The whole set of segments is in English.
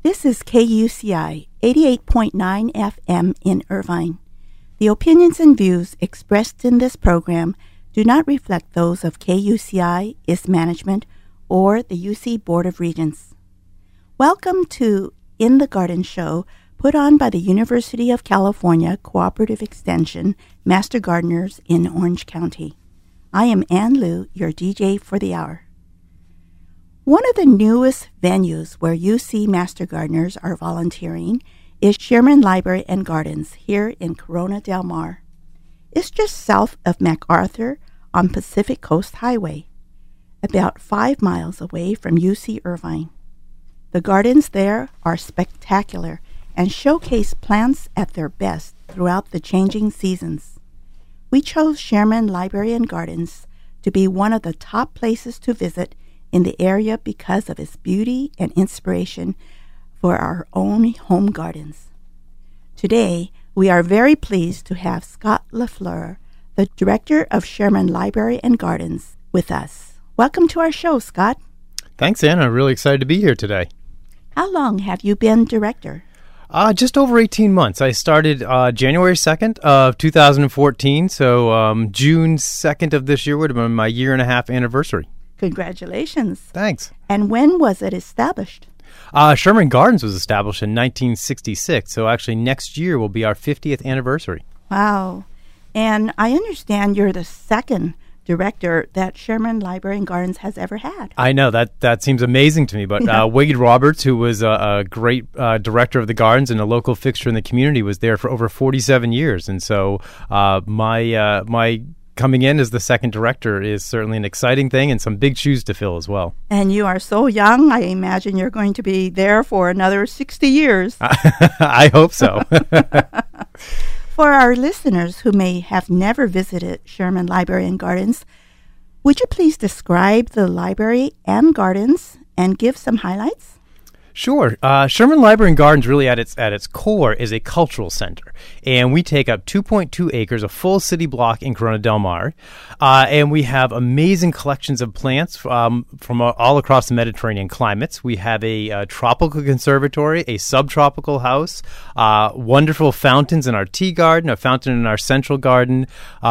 This is KUCI 88.9 FM in Irvine. The opinions and views expressed in this program do not reflect those of KUCI, its management, or the UC Board of Regents. Welcome to In the Garden Show, put on by the University of California Cooperative Extension Master Gardeners in Orange County. I am Ann Liu, your DJ for the hour. One of the newest venues where UC Master Gardeners are volunteering is Sherman Library and Gardens here in Corona Del Mar. It's just south of MacArthur on Pacific Coast Highway, about 5 miles away from UC Irvine. The gardens there are spectacular and showcase plants at their best throughout the changing seasons. We chose Sherman Library and Gardens to be one of the top places to visit in the area because of its beauty and inspiration for our own home gardens. Today, we are very pleased to have Scott LaFleur, the director of Sherman Library and Gardens, with us. Welcome to our show, Scott. Thanks, Ann. I'm really excited to be here today. How long have you been director? Just over 18 months. I started January 2nd of 2014, so June 2nd of this year would have been my year-and-a-half anniversary. Congratulations. Thanks. And when was it established? Sherman Gardens was established in 1966, so actually next year will be our 50th anniversary. Wow. And I understand you're the second director that Sherman Library and Gardens has ever had. I know, that seems amazing to me, but Wade Roberts, who was a great director of the gardens and a local fixture in the community, was there for over 47 years, and so my coming in as the second director is certainly an exciting thing and some big shoes to fill as well. And you are so young, I imagine you're going to be there for another 60 years. I hope so. For our listeners who may have never visited Sherman Library and Gardens, would you please describe the library and gardens and give some highlights? Sure. Sherman Library and Gardens really at its core is a cultural center, and we take up 2.2 acres, a full city block in Corona Del Mar, and we have amazing collections of plants from all across the Mediterranean climates. We have a tropical conservatory, a subtropical house, wonderful fountains in our tea garden, a fountain in our central garden,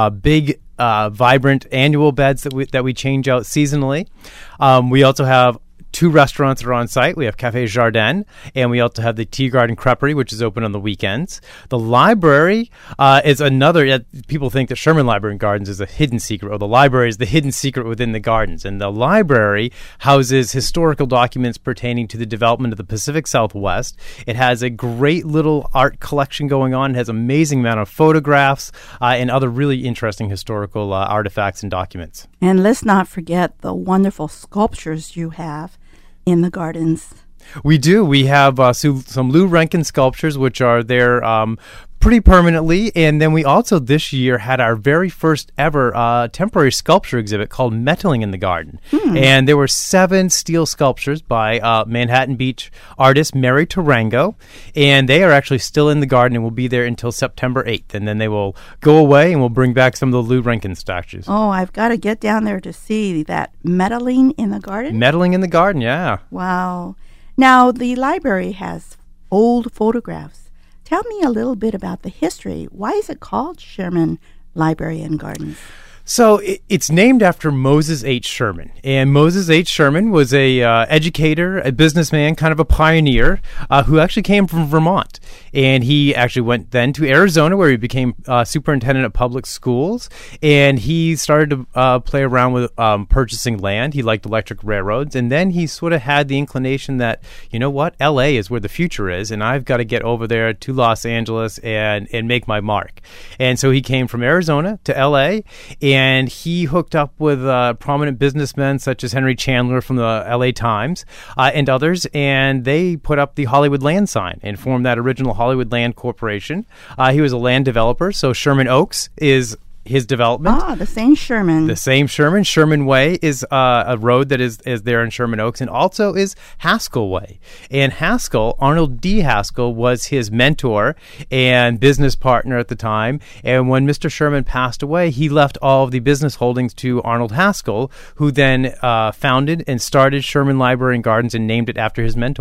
big vibrant annual beds that we change out seasonally. We also have 2 restaurants that are on site. We have Café Jardin, and we also have the Tea Garden Creperie, which is open on the weekends. The library is another. People think that Sherman Library and Gardens is a hidden secret, or the library is the hidden secret within the gardens. And the library houses historical documents pertaining to the development of the Pacific Southwest. It has a great little art collection going on. It has an amazing amount of photographs and other really interesting historical artifacts and documents. And let's not forget the wonderful sculptures you have in the gardens. We do. We have some Lou Rankin sculptures, which are there pretty permanently. And then we also this year had our very first ever temporary sculpture exhibit called Metaling in the Garden. And there were 7 steel sculptures by Manhattan Beach artist Mary Tarango. And they are actually still in the garden and will be there until September 8th. And then they will go away and we'll bring back some of the Lou Rankin statues. Oh, I've got to get down there to see that Metaling in the Garden? Metaling in the Garden, yeah. Wow. Now, the library has old photographs. Tell me a little bit about the history. Why is it called Sherman Library and Gardens? So it's named after Moses H. Sherman. And Moses H. Sherman was a educator, a businessman, kind of a pioneer who actually came from Vermont. And he actually went then to Arizona where he became superintendent of public schools. And he started to play around with purchasing land. He liked electric railroads. And then he sort of had the inclination that, you know what, L.A. is where the future is. And I've got to get over there to Los Angeles and make my mark. And so he came from Arizona to L.A. And he hooked up with prominent businessmen such as Henry Chandler from the LA Times and others, and they put up the Hollywood Land sign and formed that original Hollywood Land Corporation. He was a land developer, so Sherman Oaks is his development. Ah, the same Sherman. The same Sherman. Sherman Way is a road that is there in Sherman Oaks, and also is Haskell Way. And Haskell, Arnold D. Haskell, was his mentor and business partner at the time. And when Mr. Sherman passed away, he left all of the business holdings to Arnold Haskell, who then founded and started Sherman Library and Gardens and named it after his mentor.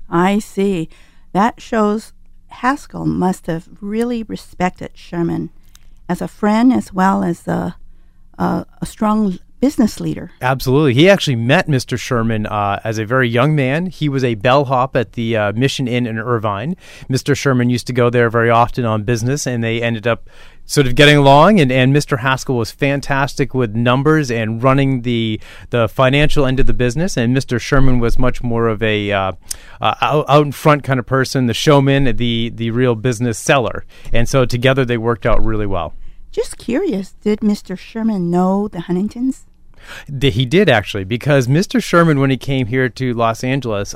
I see. That shows Haskell must have really respected Sherman as a friend as well as a strong business leader. Absolutely. He actually met Mr. Sherman as a very young man. He was a bellhop at the Mission Inn in Irvine. Mr. Sherman used to go there very often on business, and they ended up sort of getting along, and Mr. Haskell was fantastic with numbers and running the financial end of the business, and Mr. Sherman was much more of a out in front kind of person, the showman, the real business seller. And so together they worked out really well. Just curious, did Mr. Sherman know the Huntingtons? He did, actually, because Mr. Sherman, when he came here to Los Angeles,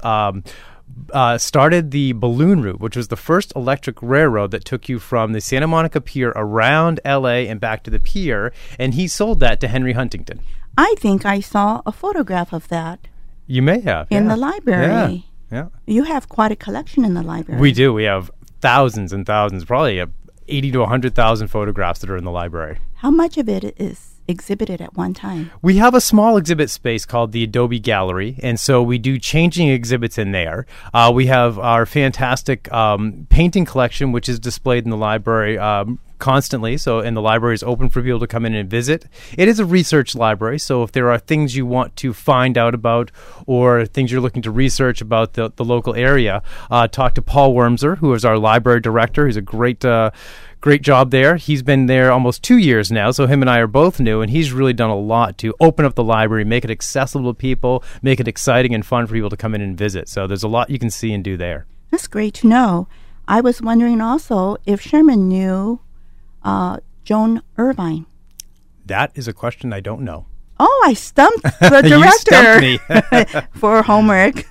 started the balloon route, which was the first electric railroad that took you from the Santa Monica Pier around L.A. and back to the pier, and he sold that to Henry Huntington. I think I saw a photograph of that. You may have. In the library. Yeah. You have quite a collection in the library. We do. We have thousands and thousands, probably 80 to 100,000 photographs that are in the library. How much of it is exhibited at one time? We have a small exhibit space called the Adobe Gallery, and so we do changing exhibits in there. We have our fantastic painting collection, which is displayed in the library constantly, and the library is open for people to come in and visit. It is a research library, so if there are things you want to find out about or things you're looking to research about the local area, talk to Paul Wormser, who is our library director. He's a great job there. He's been there almost 2 years now, so him and I are both new, and he's really done a lot to open up the library, make it accessible to people, make it exciting and fun for people to come in and visit. So there's a lot you can see and do there. That's great to know. I was wondering also if Sherman knew Joan Irvine. That is a question I don't know. Oh, I stumped the director. You stumped me. For homework.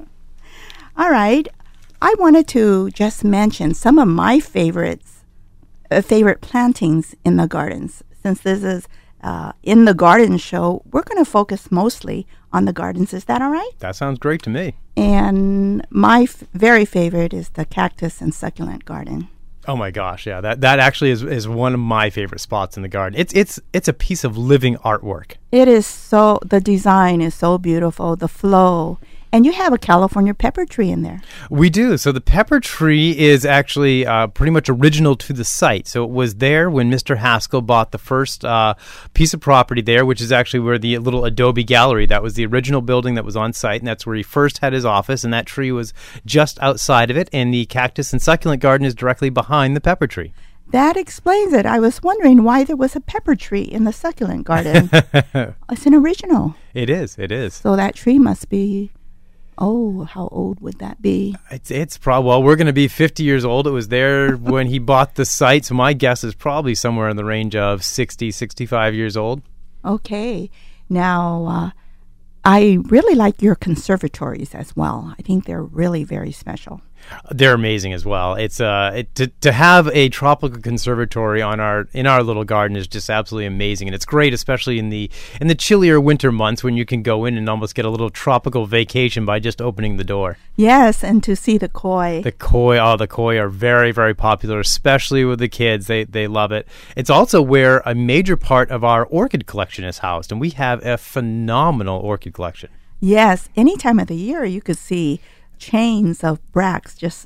All right. I wanted to just mention some of my favorite plantings in the gardens. Since this is in the garden show, we're going to focus mostly on the gardens. Is that all right? That sounds great to me. And my very favorite is the cactus and succulent garden. Oh my gosh, yeah. That actually is one of my favorite spots in the garden. It's a piece of living artwork. It is the design is so beautiful, the flow. And you have a California pepper tree in there. We do. So the pepper tree is actually pretty much original to the site. So it was there when Mr. Haskell bought the first piece of property there, which is actually where the little Adobe Gallery, that was the original building that was on site, and that's where he first had his office, and that tree was just outside of it, and the cactus and succulent garden is directly behind the pepper tree. That explains it. I was wondering why there was a pepper tree in the succulent garden. It's an original. It is. So that tree must be... Oh, how old would that be? It's probably, well, we're going to be 50 years old. It was there when he bought the site, so my guess is probably somewhere in the range of 60, 65 years old. Okay. Now, I really like your conservatories as well. I think they're really very special. They're amazing as well. It's to have a tropical conservatory in our little garden is just absolutely amazing, and it's great, especially in the chillier winter months when you can go in and almost get a little tropical vacation by just opening the door. Yes, and to see the koi. The koi are very, very popular, especially with the kids. They love it. It's also where a major part of our orchid collection is housed, and we have a phenomenal orchid collection. Yes, any time of the year you could see chains of bracts just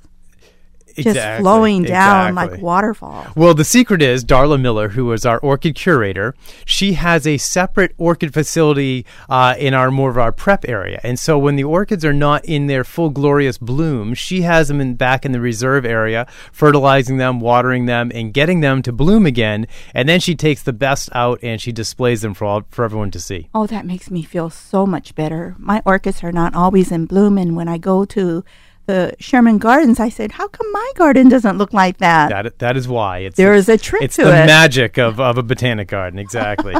flowing down like waterfalls. Well, the secret is Darla Miller, who is our orchid curator. She has a separate orchid facility in more of our prep area, and so when the orchids are not in their full glorious bloom, she has them back in the reserve area, fertilizing them, watering them, and getting them to bloom again. And then she takes the best out and she displays them for everyone to see. Oh, that makes me feel so much better. My orchids are not always in bloom, and when I go to the Sherman Gardens, I said, how come my garden doesn't look like that? That is why. There is a trick to it. It's the magic of a botanic garden, exactly.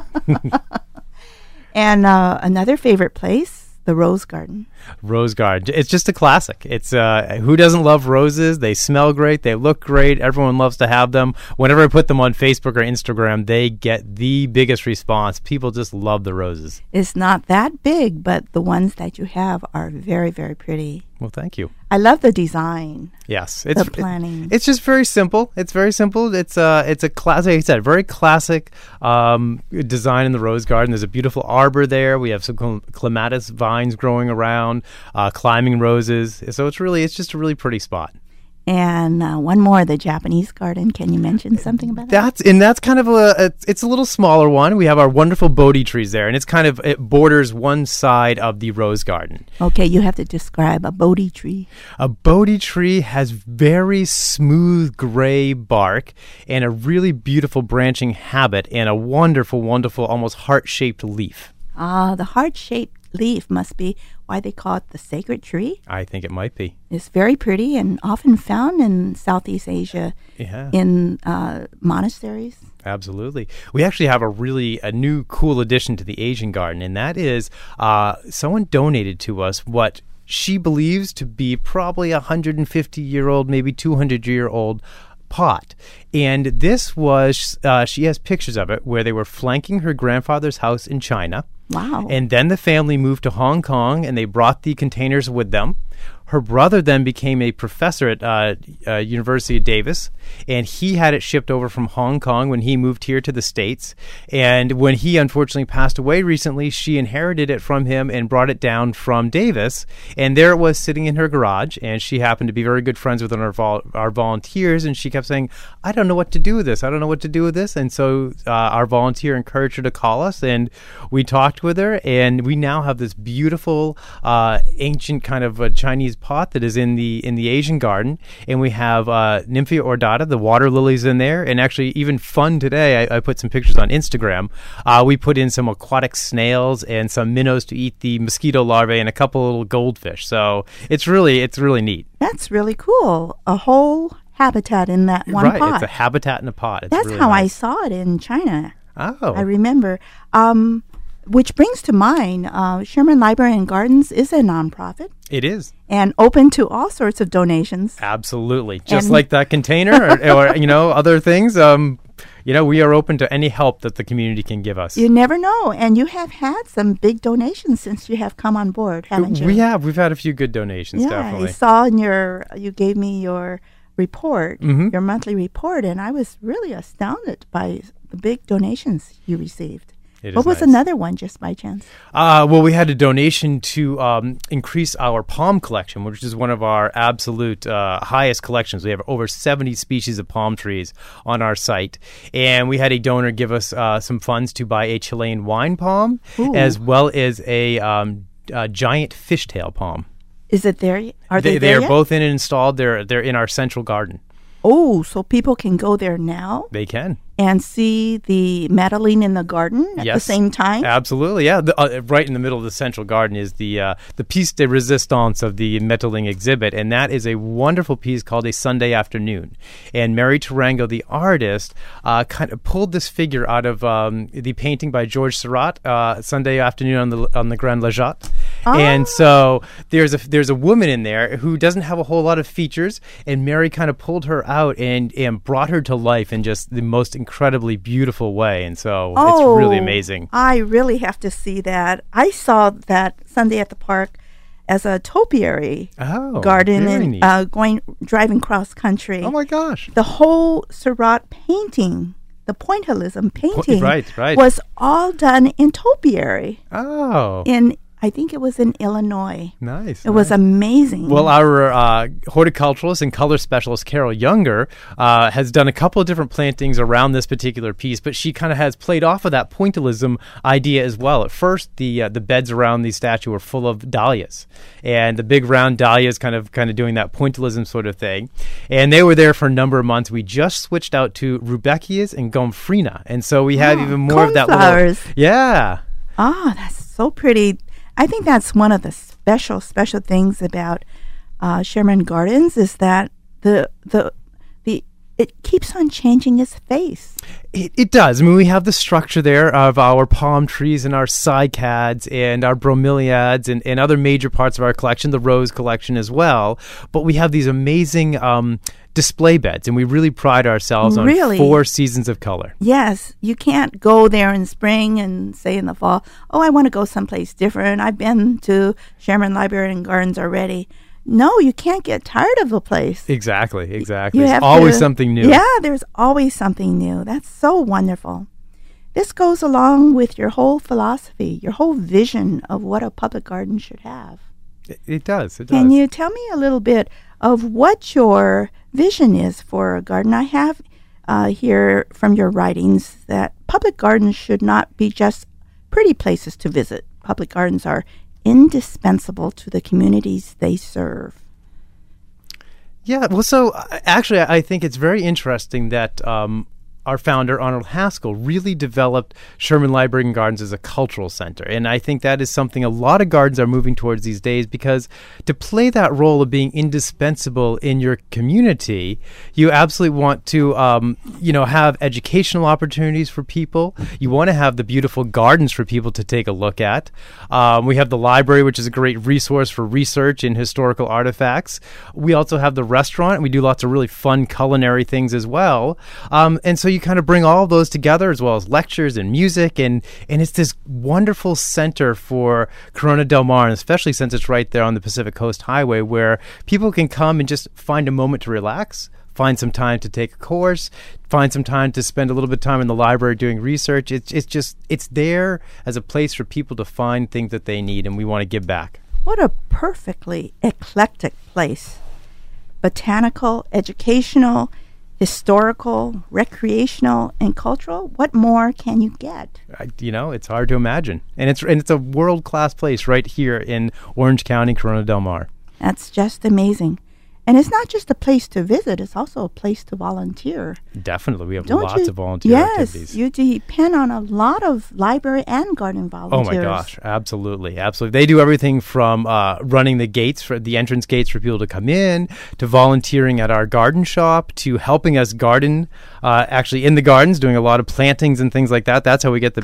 And another favorite place, the Rose Garden. Rose Garden. It's just a classic. It's who doesn't love roses? They smell great. They look great. Everyone loves to have them. Whenever I put them on Facebook or Instagram, they get the biggest response. People just love the roses. It's not that big, but the ones that you have are very, very pretty. Well, thank you. I love the design. Yes, The planning. It's just very simple. It's very simple. It's a classic. Like I said, very classic design in the rose garden. There's a beautiful arbor there. We have some clematis vines growing around, climbing roses. So it's just a really pretty spot. And one more, the Japanese garden. Can you mention something about that? That's kind of it's a little smaller one. We have our wonderful Bodhi trees there, and it borders one side of the rose garden. Okay, you have to describe a Bodhi tree. A Bodhi tree has very smooth gray bark and a really beautiful branching habit and a wonderful, wonderful, almost heart-shaped leaf. The heart-shaped leaf must be why they call it the sacred tree. I think it might be. It's very pretty and often found in Southeast Asia in monasteries. Absolutely. We actually have a new cool addition to the Asian garden, and that is someone donated to us what she believes to be probably a 150-year-old, maybe 200-year-old pot. And this was, she has pictures of it where they were flanking her grandfather's house in China. Wow. And then the family moved to Hong Kong, and they brought the containers with them. Her brother then became a professor at University of Davis, and he had it shipped over from Hong Kong when he moved here to the States. And when he unfortunately passed away recently, she inherited it from him and brought it down from Davis. And there it was sitting in her garage, and she happened to be very good friends with one of our volunteers, and she kept saying, I don't know what to do with this. I don't know what to do with this. And so our volunteer encouraged her to call us, and we talked with her, and we now have this beautiful ancient kind of Chinese pot that is in the Asian garden, and we have Nymphia ordata, the water lilies in there, and actually even fun today, I put some pictures on Instagram. We put in some aquatic snails and some minnows to eat the mosquito larvae and a couple little goldfish. So it's really neat. That's really cool. A whole habitat in that one pot. Right, it's a habitat in a pot. That's really how nice. I saw it in China. Oh. I remember. Which brings to mind, Sherman Library and Gardens is a nonprofit. It is. And open to all sorts of donations. Absolutely. Just like that container or other things. We are open to any help that the community can give us. You never know. And you have had some big donations since you have come on board, haven't you? We have. We've had a few good donations, definitely. I saw you gave me your report, your monthly report, and I was really astounded by the big donations you received. What was another one, just by chance? Well, we had a donation to increase our palm collection, which is one of our absolute highest collections. We have over 70 species of palm trees on our site. And we had a donor give us some funds to buy a Chilean wine palm, as well as a giant fishtail palm. Is it there? Are they there They are yet? both in and installed. They're in our central garden. Oh, so people can go there now? They can. And see the Madeline in the garden at the same time? Absolutely, yeah. Right in the middle of the central garden is the piece de resistance of the Maeterlinck exhibit, and that is a wonderful piece called A Sunday Afternoon. And Mary Tarango, the artist, kind of pulled this figure out of the painting by George Seurat, Sunday Afternoon on the Grand La Jatte. Oh. And so there's a woman in there who doesn't have a whole lot of features, and Mary kind of pulled her out and brought her to life in just the most incredibly beautiful way. And so it's really amazing. I really have to see that. I saw that Sunday at the Park as a topiary garden and driving cross country. Oh my gosh. The whole Seurat painting, the pointillism painting right. was all done in topiary. Oh. I think it was in Illinois. Nice. It was amazing. Well, our horticulturalist and color specialist, Carol Younger, has done a couple of different plantings around this particular piece, but she kind of has played off of that pointillism idea as well. At first, the beds around the statue were full of dahlias, and the big round dahlias kind of doing that pointillism sort of thing. And they were there for a number of months. We just switched out to rudbeckias and gomphrena, and so we have even more of that flowers. Yeah. That's so pretty. I think that's one of the special things about Sherman Gardens is that it keeps on changing its face. It does. I mean, we have the structure there of our palm trees and our cycads and our bromeliads and other major parts of our collection, the rose collection as well. But we have these amazing display beds, and we really pride ourselves on 4 seasons of color. Yes. You can't go there in spring and say in the fall, I want to go someplace different. I've been to Sherman Library and Gardens already. no, you can't get tired of a place. Exactly. You There's have always to- something new. Yeah, there's always something new. That's so wonderful. This goes along with your whole philosophy, your whole vision of what a public garden should have. It does. Can you tell me a little bit of what your vision is for a garden? I have here from your writings that public gardens should not be just pretty places to visit. Public gardens are indispensable to the communities they serve. Yeah, well, so actually, I think it's very interesting that our founder, Arnold Haskell, really developed Sherman Library and Gardens as a cultural center. And I think that is something a lot of gardens are moving towards these days, because to play that role of being indispensable in your community, you absolutely want to, have educational opportunities for people. You want to have the beautiful gardens for people to take a look at. We have the library, which is a great resource for research and historical artifacts. We also have the restaurant, and we do lots of really fun culinary things as well. And so you kind of bring all of those together, as well as lectures and music, and it's this wonderful center for Corona Del Mar, and especially since it's right there on the Pacific Coast Highway, where people can come and just find a moment to relax, find some time to take a course, find some time to spend a little bit of time in the library doing research. It's there as a place for people to find things that they need, and we want to give back. What a perfectly eclectic place. Botanical, educational, historical, recreational, and cultural. What more can you get? It's hard to imagine. And it's a world-class place right here in Orange County, Corona Del Mar. That's just amazing. And it's not just a place to visit, it's also a place to volunteer. Definitely. We have Don't lots you- of volunteer activities. Yes, you depend on a lot of library and garden Oh volunteers. my gosh, absolutely. They do everything from running the gates, for the entrance gates for people to come in, to volunteering at our garden shop, to helping us garden, actually in the gardens, doing a lot of plantings and things like that. That's how we get the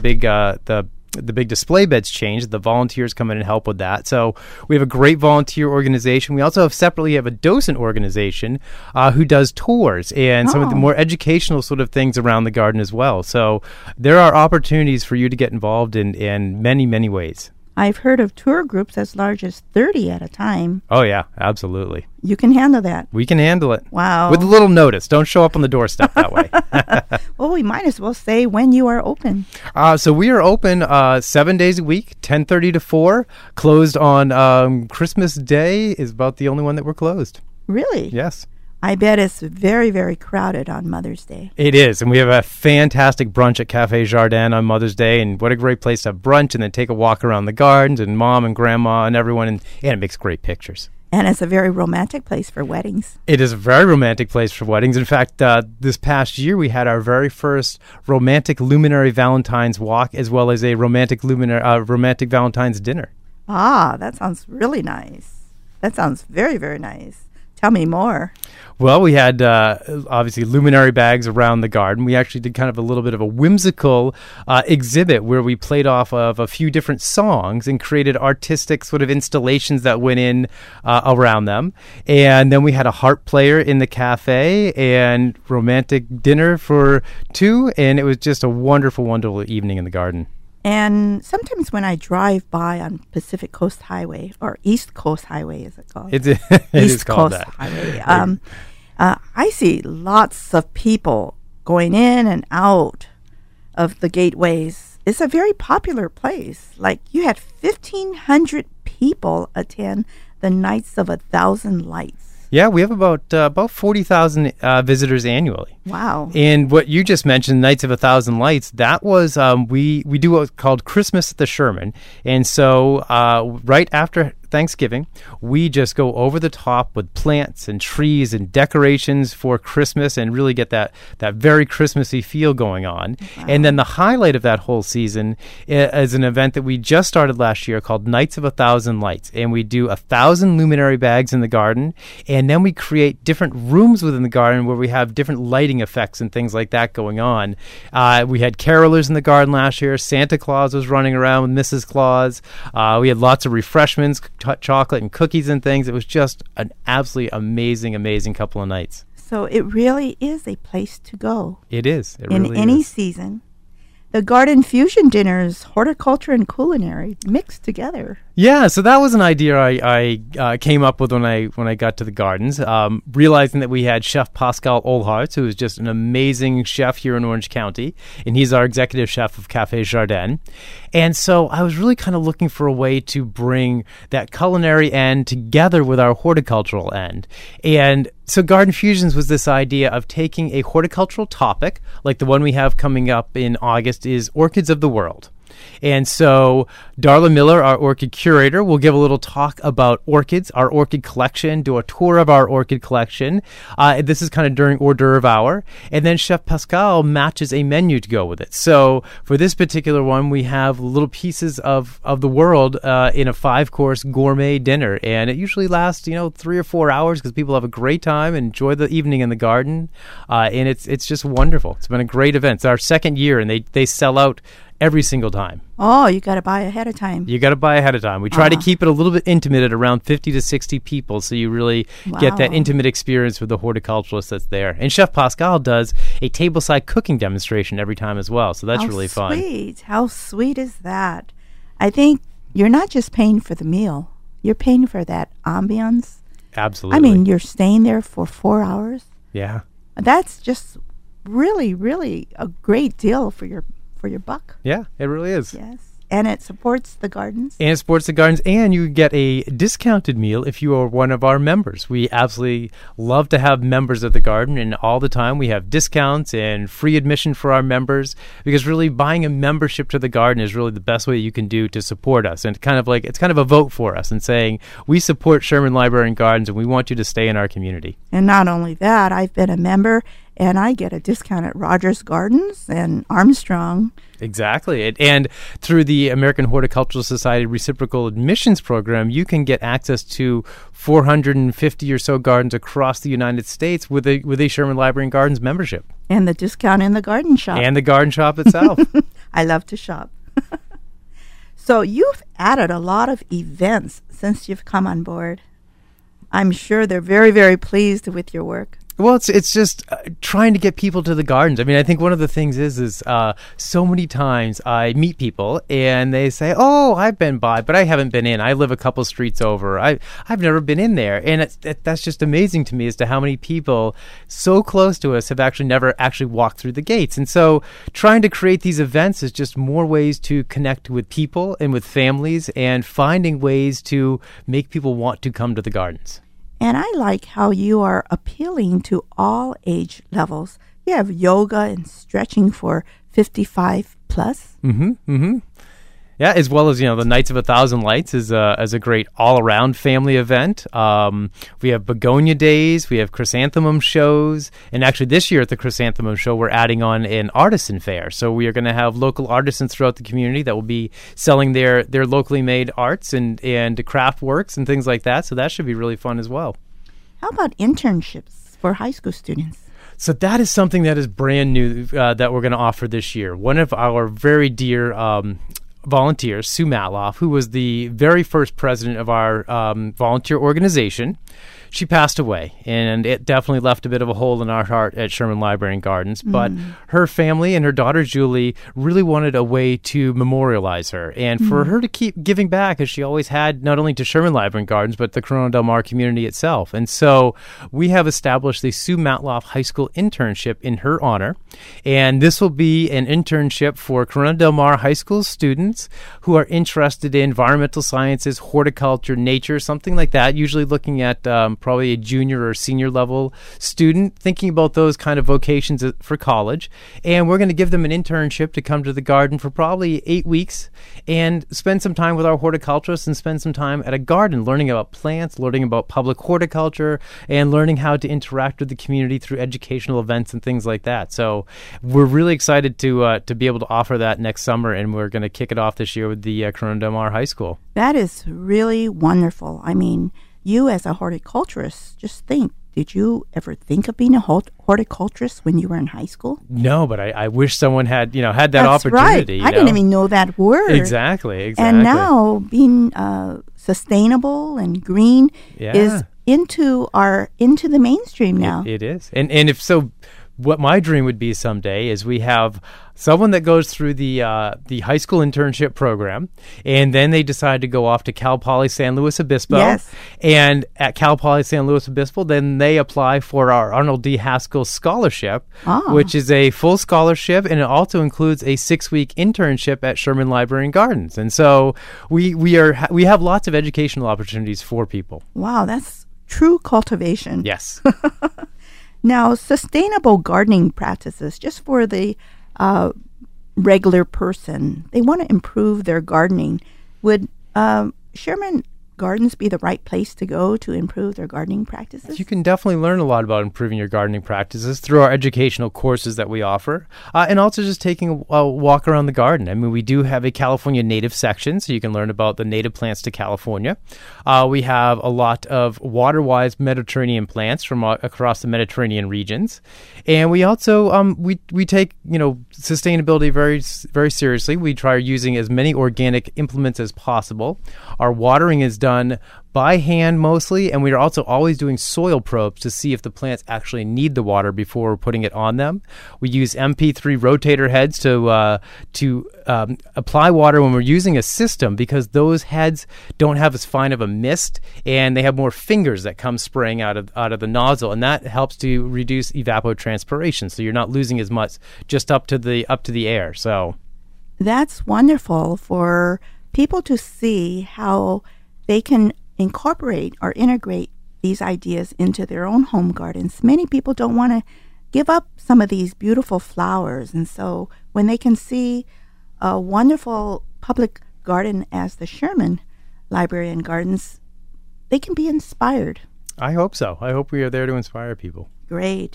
big display beds changed. The volunteers come in and help with that. So we have a great volunteer organization. We also have a docent organization who does tours and some of the more educational sort of things around the garden as well. So there are opportunities for you to get involved in many, many ways. I've heard of tour groups as large as 30 at a time. Oh, yeah, absolutely. You can handle that. We can handle it. Wow. With a little notice. Don't show up on the doorstep that way. Well, we might as well say when you are open. So we are open 7 days a week, 10:30 to 4. Closed on Christmas Day is about the only one that we're closed. Really? Yes. I bet it's very, very crowded on Mother's Day. It is. And we have a fantastic brunch at Cafe Jardin on Mother's Day. And what a great place to have brunch and then take a walk around the gardens and mom and grandma and everyone. And it makes great pictures. And it's a very romantic place for weddings. It is a very romantic place for weddings. In fact, this past year we had our very first romantic luminary Valentine's walk, as well as a romantic Valentine's dinner. Ah, that sounds really nice. That sounds very, very nice. Tell me more. Well, we had obviously luminary bags around the garden. We actually did kind of a little bit of a whimsical exhibit where we played off of a few different songs and created artistic sort of installations that went in around them. And then we had a harp player in the cafe and romantic dinner for two. And it was just a wonderful, wonderful evening in the garden. And sometimes when I drive by on Pacific Coast Highway, or East Coast Highway, is it called? It East is called Coast that. Highway. I see lots of people going in and out of the gateways. It's a very popular place. Like, you had 1,500 people attend the Nights of 1,000 Lights. Yeah, we have about 40,000 visitors annually. Wow. And what you just mentioned, Nights of 1,000 Lights, that was, we do what's called Christmas at the Sherman. And so right after Thanksgiving, we just go over the top with plants and trees and decorations for Christmas and really get that very Christmassy feel going on. Wow. And then the highlight of that whole season is an event that we just started last year called Nights of 1,000 Lights. And we do 1,000 luminary bags in the garden. And then we create different rooms within the garden where we have different lighting effects and things like that going on. We had carolers in the garden last year. Santa Claus was running around with Mrs. Claus. We had lots of refreshments, chocolate and cookies and things. It was just an absolutely amazing couple of nights. So it really is a place to go. It is. It in really any is. season. the garden fusion dinners, horticulture and culinary mixed together. Yeah, so that was an idea I came up with when I got to the gardens, realizing that we had Chef Pascal Olhartz, who is just an amazing chef here in Orange County, and he's our executive chef of Café Jardin. And so I was really kind of looking for a way to bring that culinary end together with our horticultural end. And so Garden Fusions was this idea of taking a horticultural topic, like the one we have coming up in August is Orchids of the World. And so Darla Miller, our orchid curator, will give a little talk about orchids, our orchid collection, do a tour of our orchid collection. This is kind of during hors d'oeuvre hour. And then Chef Pascal matches a menu to go with it. So for this particular one, we have little pieces of the world in a 5-course gourmet dinner. And it usually lasts, 3 or 4 hours because people have a great time and enjoy the evening in the garden. And it's just wonderful. It's been a great event. It's our second year, and they sell out every single time. Oh, you got to buy ahead of time. You got to buy ahead of time. We try to keep it a little bit intimate at around 50 to 60 people, so you really get that intimate experience with the horticulturalist that's there. And Chef Pascal does a tableside cooking demonstration every time as well, so that's really fun. How sweet is that? I think you're not just paying for the meal. You're paying for that ambience. Absolutely. I mean, you're staying there for 4 hours. Yeah. That's just really, really a great deal for your buck. Yeah, it really is. Yes. And it supports the gardens. And you get a discounted meal if you are one of our members. We absolutely love to have members of the garden, and all the time we have discounts and free admission for our members, because really buying a membership to the garden is really the best way you can do to support us. And it's kind of a vote for us and saying, we support Sherman Library and Gardens and we want you to stay in our community. And not only that, I've been a member and I get a discount at Rogers Gardens and Armstrong. Exactly. And through the American Horticultural Society Reciprocal Admissions Program, you can get access to 450 or so gardens across the United States with a Sherman Library and Gardens membership. And the discount in the garden shop. And the garden shop itself. I love to shop. So you've added a lot of events since you've come on board. I'm sure they're very, very pleased with your work. Well, it's just trying to get people to the gardens. I mean, I think one of the things is so many times I meet people and they say, "Oh, I've been by, but I haven't been in. I live a couple streets over. I've never been in there." And that's just amazing to me as to how many people so close to us have never walked through the gates. And so, trying to create these events is just more ways to connect with people and with families, and finding ways to make people want to come to the gardens. And I like how you are appealing to all age levels. You have yoga and stretching for 55 plus. Mm-hmm. Mm-hmm. Yeah, as well as, the Nights of 1,000 Lights is a great all-around family event. We have begonia days, we have chrysanthemum shows, and actually this year at the chrysanthemum show, we're adding on an artisan fair. So we are going to have local artisans throughout the community that will be selling their locally made arts and craft works and things like that. So that should be really fun as well. How about internships for high school students? So that is something that is brand new that we're going to offer this year. One of our very dear volunteers, Sue Matloff, who was the very first president of our volunteer organization. She passed away, and it definitely left a bit of a hole in our heart at Sherman Library and Gardens. But her family and her daughter, Julie, really wanted a way to memorialize her and for her to keep giving back, as she always had, not only to Sherman Library and Gardens, but the Corona Del Mar community itself. And so we have established the Sue Matloff High School internship in her honor. And this will be an internship for Corona Del Mar High School students who are interested in environmental sciences, horticulture, nature, something like that, usually looking at probably a junior or senior level student, thinking about those kind of vocations for college. And we're going to give them an internship to come to the garden for probably 8 weeks and spend some time with our horticulturists and spend some time at a garden, learning about plants, learning about public horticulture, and learning how to interact with the community through educational events and things like that. So we're really excited to be able to offer that next summer, and we're going to kick it off this year with the Corona Del Mar High School. That is really wonderful. I mean, you as a horticulturist, just think, did you ever think of being a horticulturist when you were in high school? No, but I wish someone had that That's opportunity. Right. I didn't even know that word. Exactly. And now being sustainable and green is into the mainstream now. It is. And if so, what my dream would be someday is we have someone that goes through the high school internship program, and then they decide to go off to Cal Poly San Luis Obispo. Yes. And at Cal Poly San Luis Obispo, then they apply for our Arnold D. Haskell Scholarship, which is a full scholarship, and it also includes a 6-week internship at Sherman Library and Gardens. And so we have lots of educational opportunities for people. Wow, that's true cultivation. Yes. Now, sustainable gardening practices, just for the regular person, they want to improve their gardening. Would Sherman Gardens be the right place to go to improve their gardening practices? You can definitely learn a lot about improving your gardening practices through our educational courses that we offer, and also just taking a walk around the garden. I mean, we do have a California native section, so you can learn about the native plants to California. We have a lot of water-wise Mediterranean plants from across the Mediterranean regions, and we also we take sustainability very, very seriously. We try using as many organic implements as possible. Our watering is done by hand mostly, and we are also always doing soil probes to see if the plants actually need the water before we're putting it on them. We use MP3 rotator heads to apply water when we're using a system, because those heads don't have as fine of a mist, and they have more fingers that come spraying out of the nozzle, and that helps to reduce evapotranspiration, so you're not losing as much just up to the air. So that's wonderful for people to see how they can incorporate or integrate these ideas into their own home gardens. Many people don't want to give up some of these beautiful flowers, and so when they can see a wonderful public garden as the Sherman Library and Gardens, they can be inspired. I hope so. I hope we are there to inspire people. Great.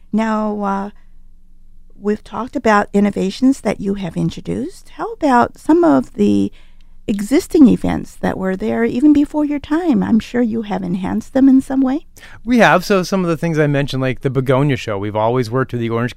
Now, we've talked about innovations that you have introduced. How about some of the existing events that were there even before your time? I'm sure you have enhanced them in some way. We have. So some of the things I mentioned, like the Begonia Show, we've always worked with the Orange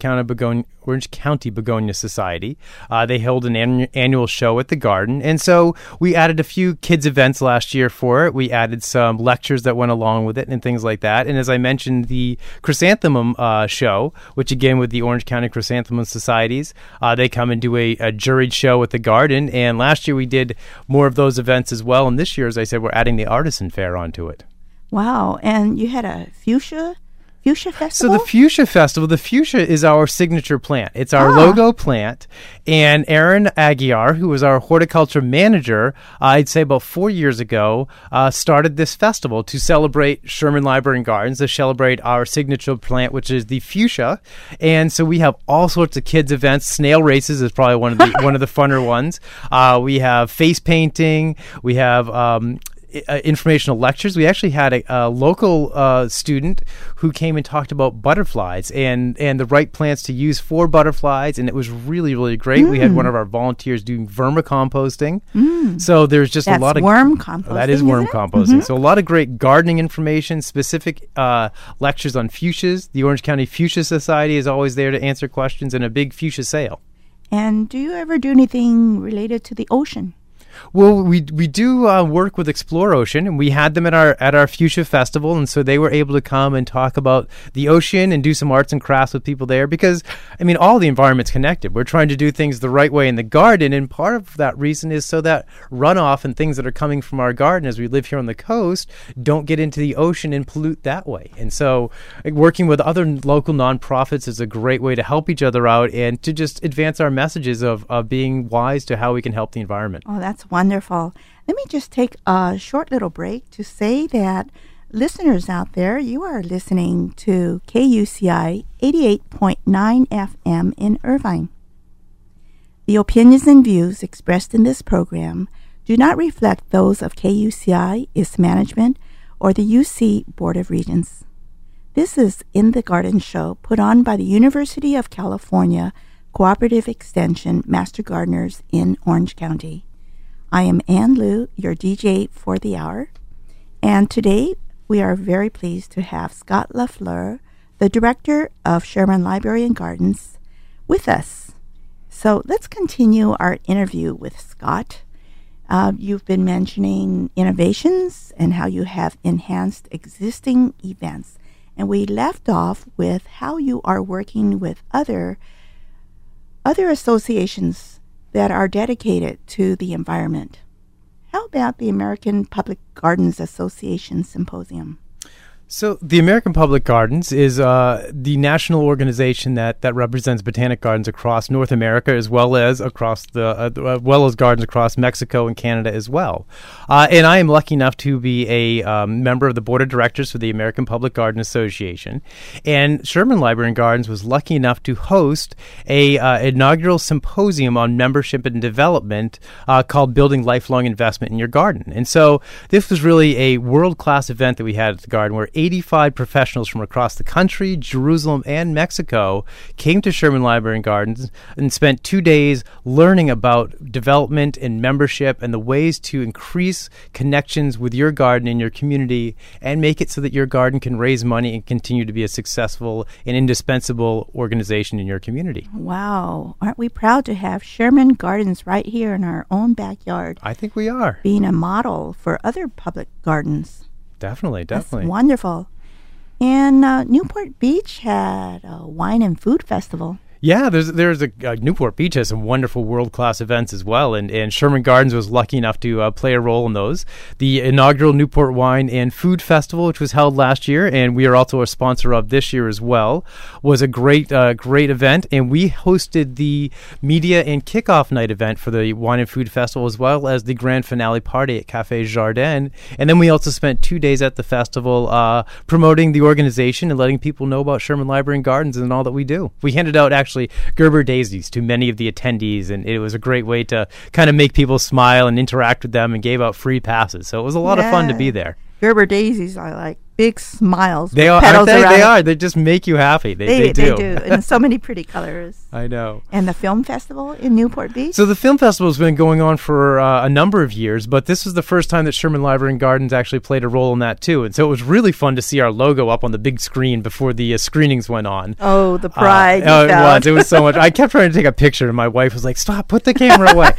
County Begonia Society. They held an annual show at the garden, and so we added a few kids events last year for it. We added some lectures that went along with it and things like that. And as I mentioned, the Chrysanthemum Show, which again with the Orange County Chrysanthemum Societies, they come and do a juried show at the garden. And last year we did more of those events as well. And this year, as I said, we're adding the Artisan Fair onto it. Wow. And you had a fuchsia festival? So the fuchsia festival, the fuchsia is our signature plant. It's our logo plant. And Aaron Aguiar, who was our horticulture manager, I'd say about 4 years ago, started this festival to celebrate Sherman Library and Gardens, to celebrate our signature plant, which is the fuchsia. And so we have all sorts of kids events. Snail races is probably one of the funner ones. We have face painting. We have informational lectures. We actually had a local student who came and talked about butterflies and the right plants to use for butterflies, and it was really, really great. We had one of our volunteers doing vermicomposting. So there's just a lot of worm composting. That is worm composting. So a lot of great gardening information, specific lectures on fuchsias. The Orange County Fuchsia Society is always there to answer questions, and a big fuchsia sale. And do you ever do anything related to the ocean? Well, we do work with Explore Ocean, and we had them at our Fuchsia Festival, and so they were able to come and talk about the ocean and do some arts and crafts with people there, because, I mean, all the environment's connected. We're trying to do things the right way in the garden, and part of that reason is so that runoff and things that are coming from our garden as we live here on the coast don't get into the ocean and pollute that way. And so working with other local nonprofits is a great way to help each other out and to just advance our messages of being wise to how we can help the environment. Oh, that's wonderful. Let me just take a short little break to say that listeners out there, you are listening to KUCI 88.9 FM in Irvine. The opinions and views expressed in this program do not reflect those of KUCI, its management, or the UC Board of Regents. This is In the Garden Show, put on by the University of California Cooperative Extension Master Gardeners in Orange County. I am Ann Liu, your DJ for the hour, and today we are very pleased to have Scott LaFleur, the Director of Sherman Library and Gardens, with us. So let's continue our interview with Scott. You've been mentioning innovations and how you have enhanced existing events. And we left off with how you are working with other associations that are dedicated to the environment. How about the American Public Gardens Association Symposium? So the American Public Gardens is the national organization that represents botanic gardens across North America, as well as across gardens across Mexico and Canada as well. And I am lucky enough to be a member of the board of directors for the American Public Garden Association. And Sherman Library and Gardens was lucky enough to host a inaugural symposium on membership and development called Building Lifelong Investment in Your Garden. And so this was really a world-class event that we had at the garden, where 85 professionals from across the country, Jerusalem, and Mexico came to Sherman Library and Gardens and spent 2 days learning about development and membership and the ways to increase connections with your garden in your community and make it so that your garden can raise money and continue to be a successful and indispensable organization in your community. Wow. Aren't we proud to have Sherman Gardens right here in our own backyard? I think we are. Being a model for other public gardens. Definitely. That's wonderful. And Newport Beach had a wine and food festival. Yeah, there's a Newport Beach has some wonderful world-class events as well, and Sherman Gardens was lucky enough to play a role in those. The inaugural Newport Wine and Food Festival, which was held last year, and we are also a sponsor of this year as well, was a great event, and we hosted the media and kickoff night event for the Wine and Food Festival, as well as the grand finale party at Café Jardin. And then we also spent 2 days at the festival promoting the organization and letting people know about Sherman Library and Gardens and all that we do. We handed out actually Gerber daisies to many of the attendees, and it was a great way to kind of make people smile and interact with them, and gave out free passes. So it was a lot of fun to be there. Gerber daisies are like big smiles. They are, aren't they? They are. They just make you happy. They do. They do. And so many pretty colors. I know. And the film festival in Newport Beach? So the film festival has been going on for a number of years, but this was the first time that Sherman Library and Gardens actually played a role in that too. And so it was really fun to see our logo up on the big screen before the screenings went on. Oh, the pride. It was so much. I kept trying to take a picture, and my wife was like, "Stop, put the camera away."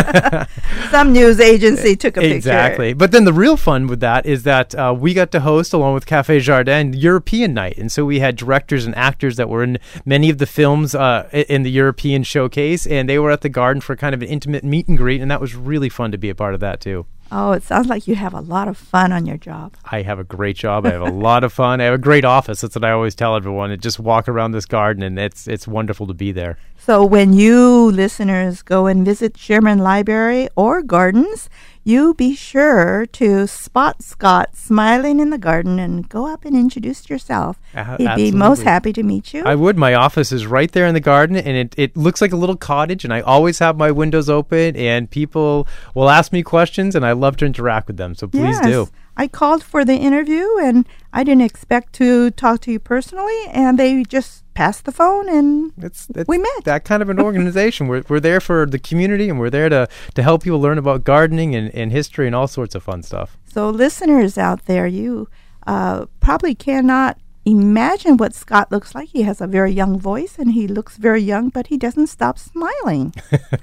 Some news agency took a picture. Exactly. But then the real fun with that is that we got to host, along with Café Jardin, European night. And so we had directors and actors that were in many of the films in the European showcase, and they were at the garden for kind of an intimate meet and greet, and that was really fun to be a part of that too. Oh, it sounds like you have a lot of fun on your job. I have a great job. I have a lot of fun. I have a great office. That's what I always tell everyone. I just walk around this garden, and it's wonderful to be there. So when you listeners go and visit Sherman Library or Gardens, you be sure to spot Scott smiling in the garden and go up and introduce yourself. He'd be most happy to meet you. I would. My office is right there in the garden, and it looks like a little cottage, and I always have my windows open, and people will ask me questions, and I love to interact with them, so please do. I called for the interview, and I didn't expect to talk to you personally, and they just passed the phone, and we met. That kind of an organization. We're there for the community, and we're there to help people learn about gardening and history and all sorts of fun stuff. So listeners out there, you probably cannot imagine what Scott looks like. He has a very young voice, and he looks very young, but he doesn't stop smiling.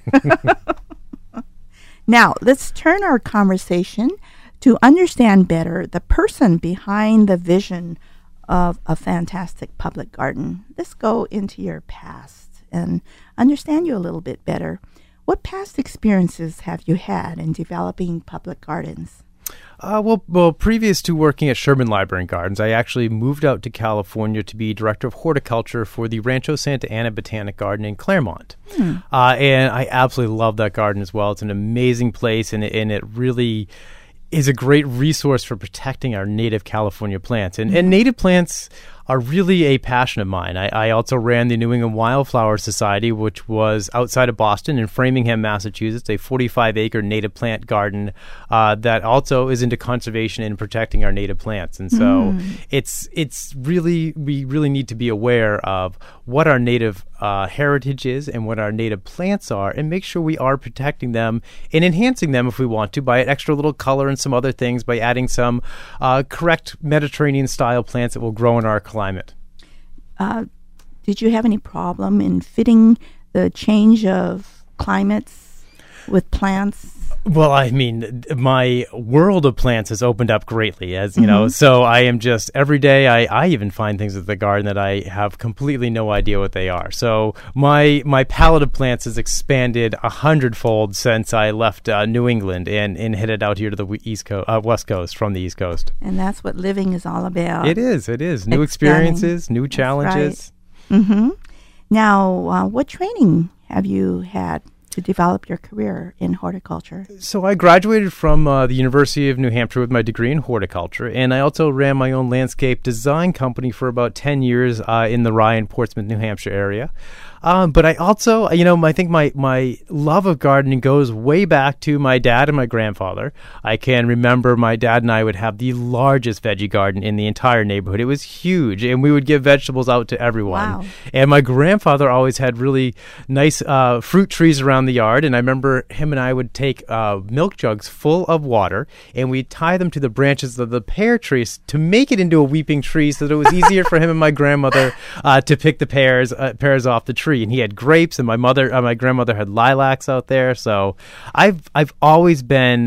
Now, let's turn our conversation to understand better the person behind the vision of a fantastic public garden. Let's go into your past and understand you a little bit better. What past experiences have you had in developing public gardens? Well, previous to working at Sherman Library and Gardens, I actually moved out to California to be director of horticulture for the Rancho Santa Ana Botanic Garden in Claremont. And I absolutely love that garden as well. It's an amazing place, and it really is a great resource for protecting our native California plants. And native plants are really a passion of mine. I also ran the New England Wildflower Society, which was outside of Boston in Framingham, Massachusetts, a 45-acre native plant garden that also is into conservation and protecting our native plants. And so it's really, we really need to be aware of what our native heritage is and what our native plants are, and make sure we are protecting them and enhancing them if we want to, by extra little color and some other things, by adding some correct Mediterranean-style plants that will grow in our climate. Did you have any problem in fitting the change of climates with plants? Well, I mean, my world of plants has opened up greatly, as you know. So I am just every day. I even find things at the garden that I have completely no idea what they are. So my palette of plants has expanded 100-fold since I left New England and headed out here to the West Coast from the East Coast. And that's what living is all about. It is. New experiences, new challenges. Right. Now, what training have you had to develop your career in horticulture? So I graduated from the University of New Hampshire with my degree in horticulture, and I also ran my own landscape design company for about 10 years in the Rye and Portsmouth, New Hampshire area. But I also, I think my love of gardening goes way back to my dad and my grandfather. I can remember my dad and I would have the largest veggie garden in the entire neighborhood. It was huge, and we would give vegetables out to everyone. Wow. And my grandfather always had really nice fruit trees around the yard, and I remember him and I would take milk jugs full of water, and we'd tie them to the branches of the pear trees to make it into a weeping tree so that it was easier for him and my grandmother to pick the pears off the tree. And he had grapes, and my grandmother had lilacs out there. So I've always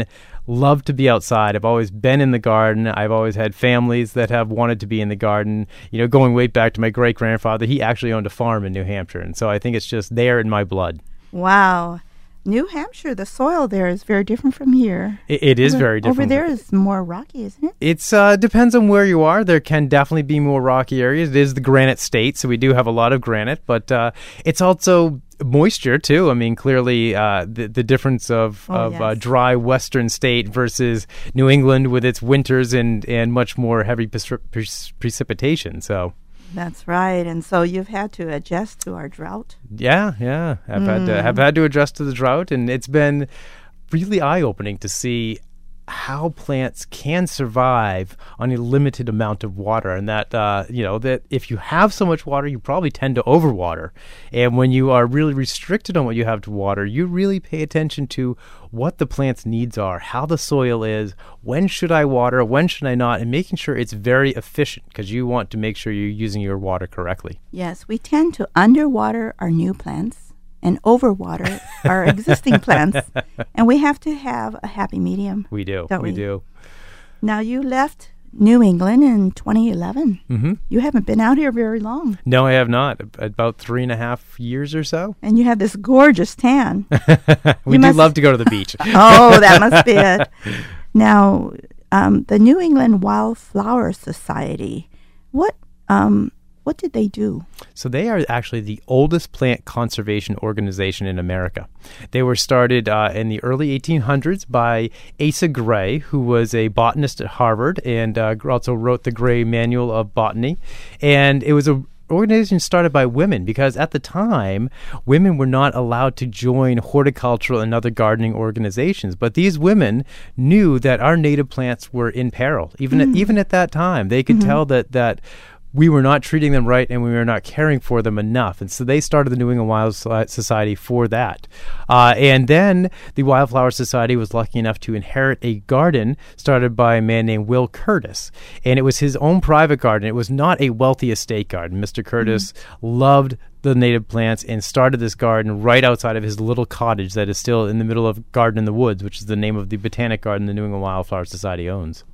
loved to be outside. I've always been in the garden. I've always had families that have wanted to be in the garden. Going way back to my great grandfather, he actually owned a farm in New Hampshire, and so I think it's just there in my blood. Wow. New Hampshire, the soil there is very different from here. It is very different. Over there is more rocky, isn't it? It's depends on where you are. There can definitely be more rocky areas. It is the granite state, so we do have a lot of granite, but it's also moisture too. I mean, clearly the difference of dry western state versus New England with its winters and much more heavy precipitation. So. That's right. And so you've had to adjust to our drought. Yeah. I've had to adjust to the drought, and it's been really eye-opening to see how plants can survive on a limited amount of water, and that that if you have so much water, you probably tend to overwater. And when you are really restricted on what you have to water, you really pay attention to what the plant's needs are, how the soil is, when should I water, when should I not, and making sure it's very efficient, because you want to make sure you're using your water correctly. Yes, we tend to underwater our new plants and overwater our existing plants, and we have to have a happy medium. We do. Don't we? We do. Now, you left New England in 2011. Mm-hmm. You haven't been out here very long. No, I have not. About 3.5 years or so. And you have this gorgeous tan. We do love to go to the beach. Oh, that must be it. Now, the New England Wildflower Society, what did they do? So they are actually the oldest plant conservation organization in America. They were started in the early 1800s by Asa Gray, who was a botanist at Harvard and also wrote the Gray Manual of Botany. And it was an organization started by women because at the time, women were not allowed to join horticultural and other gardening organizations. But these women knew that our native plants were in peril. Even at that time, they could tell that we were not treating them right and we were not caring for them enough. And so they started the New England Wildflower Society for that. And then the Wildflower Society was lucky enough to inherit a garden started by a man named Will Curtis. And it was his own private garden. It was not a wealthy estate garden. Mr. Curtis loved the native plants and started this garden right outside of his little cottage that is still in the middle of Garden in the Woods, which is the name of the botanic garden the New England Wildflower Society owns.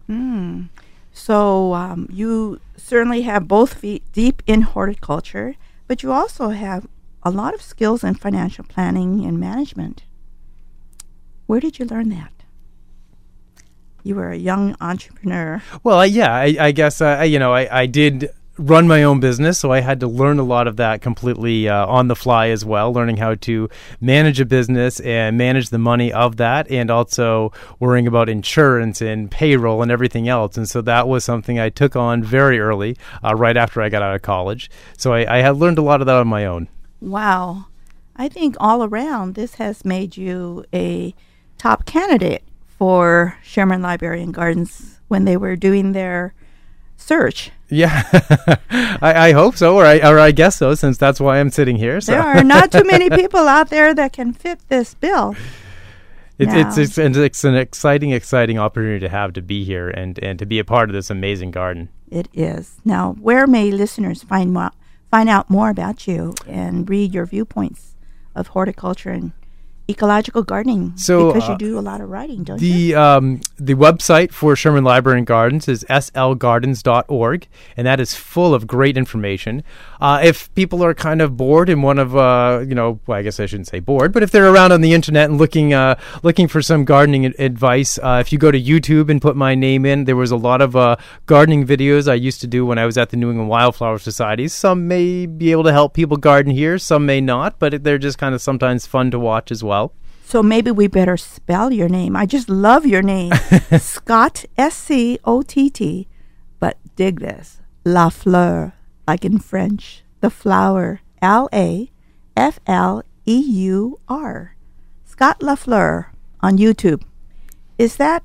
So you certainly have both feet deep in horticulture, but you also have a lot of skills in financial planning and management. Where did you learn that? You were a young entrepreneur. Well, I guess I did run my own business, so I had to learn a lot of that completely on the fly as well, learning how to manage a business and manage the money of that, and also worrying about insurance and payroll and everything else. And so that was something I took on very early, right after I got out of college. So I had learned a lot of that on my own. Wow. I think all around this has made you a top candidate for Sherman Library and Gardens when they were doing their search. Yeah, I hope so, or I guess so, since that's why I'm sitting here. So. There are not too many people out there that can fit this bill. It's an exciting opportunity to have to be here and to be a part of this amazing garden. It is. Now, where may listeners find out more about you and read your viewpoints of horticulture ecological gardening? So, because you do a lot of writing, don't you? The website for Sherman Library and Gardens is slgardens.org, and that is full of great information. If people are kind of bored and one of, well, I guess I shouldn't say bored, but if they're around on the internet and looking for some gardening advice, if you go to YouTube and put my name in, there was a lot of gardening videos I used to do when I was at the New England Wildflower Society. Some may be able to help people garden here, some may not, but they're just kind of sometimes fun to watch as well. So maybe we better spell your name. I just love your name. Scott, Scott, but dig this. La Fleur, like in French. The flower, Lafleur. Scott Lafleur on YouTube. Is that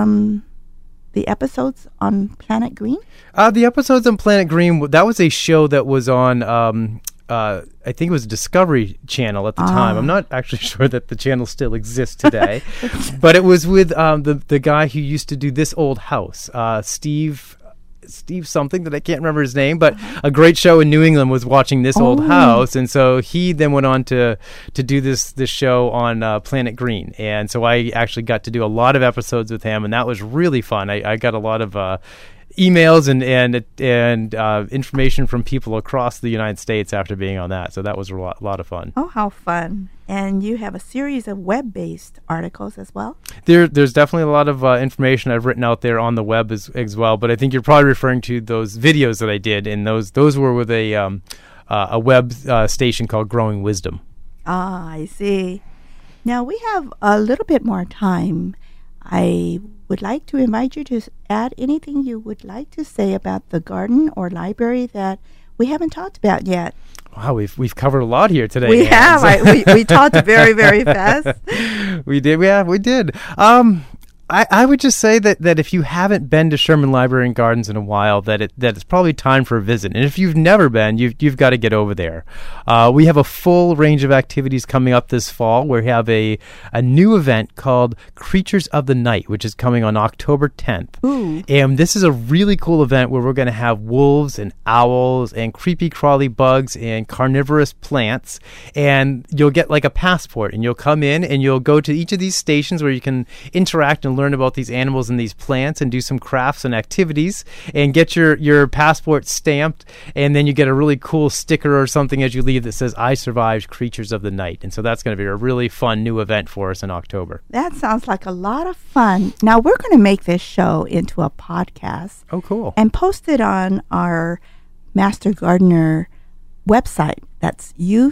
the episodes on Planet Green? The episodes on Planet Green, that was a show that was on... I think it was Discovery Channel at the time. I'm not actually sure that the channel still exists today, but it was with the guy who used to do This Old House, Steve something that I can't remember his name, but a great show in New England was watching This Old House, and so he then went on to do this show on Planet Green, and so I actually got to do a lot of episodes with him, and that was really fun. I got a lot of emails and information from people across the United States after being on that. So that was a lot of fun. Oh, how fun. And you have a series of web-based articles as well? There's definitely a lot of information I've written out there on the web as well, but I think you're probably referring to those videos that I did, and those were with a web station called Growing Wisdom. Ah, I see. Now we have a little bit more time. I would like to invite you to add anything you would like to say about the garden or library that we haven't talked about yet. Wow, we've covered a lot here today. We have. We talked very, very fast. We did. Yeah, we did. I would just say that if you haven't been to Sherman Library and Gardens in a while, that it's probably time for a visit. And if you've never been, you've got to get over there. We have a full range of activities coming up this fall. We have a new event called Creatures of the Night, which is coming on October 10th. Ooh. And this is a really cool event where we're going to have wolves and owls and creepy crawly bugs and carnivorous plants. And you'll get like a passport, and you'll come in and you'll go to each of these stations where you can interact and learn about these animals and these plants and do some crafts and activities and get your passport stamped, and then you get a really cool sticker or something as you leave that says I survived Creatures of the Night. And so that's going to be a really fun new event for us in October. That sounds like a lot of fun. Now we're going to make this show into a podcast. Oh, cool. And post it on our Master Gardener website. That's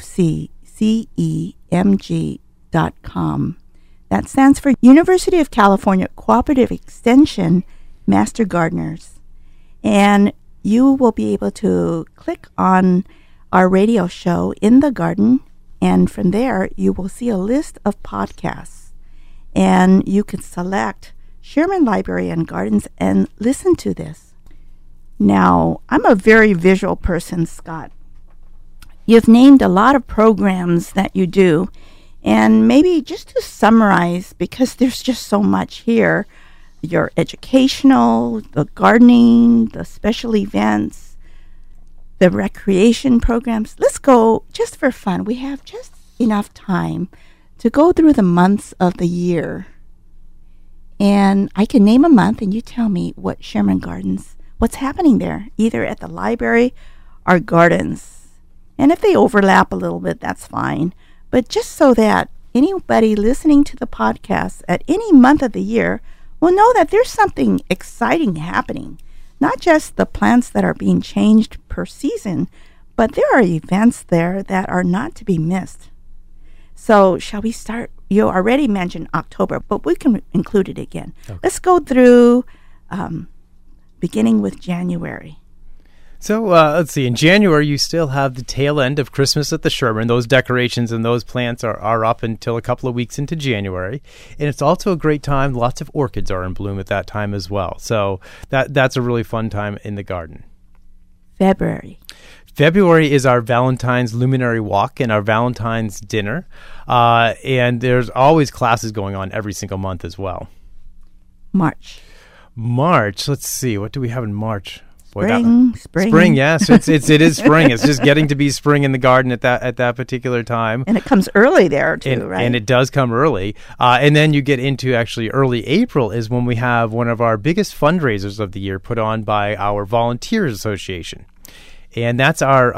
uccemg.com. That stands for University of California Cooperative Extension Master Gardeners. And you will be able to click on our radio show In the Garden, and from there you will see a list of podcasts. And you can select Sherman Library and Gardens and listen to this. Now, I'm a very visual person, Scott. You've named a lot of programs that you do. And maybe just to summarize, because there's just so much here, your educational, the gardening, the special events, the recreation programs. Let's go just for fun. We have just enough time to go through the months of the year. And I can name a month and you tell me what Sherman Gardens, what's happening there, either at the library or gardens. And if they overlap a little bit, that's fine. But just so that anybody listening to the podcast at any month of the year will know that there's something exciting happening. Not just the plants that are being changed per season, but there are events there that are not to be missed. So shall we start? You already mentioned October, but we can include it again. Okay. Let's go through beginning with January. So let's see. In January, you still have the tail end of Christmas at the Sherman. Those decorations and those plants are up until a couple of weeks into January. And it's also a great time. Lots of orchids are in bloom at that time as well. So that's a really fun time in the garden. February is our Valentine's Luminary Walk and our Valentine's Dinner. And there's always classes going on every single month as well. March, let's see. What do we have in March? Spring. Yes, it is spring. It's just getting to be spring in the garden at that particular time. And it comes early there too, right? And it does come early. And then you get into actually early April is when we have one of our biggest fundraisers of the year put on by our Volunteers Association. And that's our